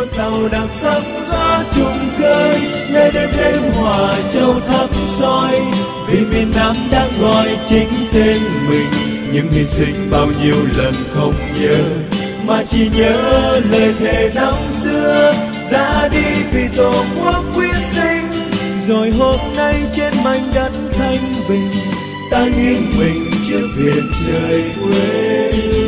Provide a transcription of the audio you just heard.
tàu đặc sắc gió chung khơi, nơi đất đêm hòa châu thắp soi. Vì miền Nam đang gọi chính tên mình, nhưng hy sinh bao nhiêu lần không nhớ, mà chỉ nhớ lời thề năm xưa. Ra đi vì tổ quốc quyết sinh, rồi hôm nay trên mảnh đất thanh bình, ta nghiêng mình trước biển trời quê.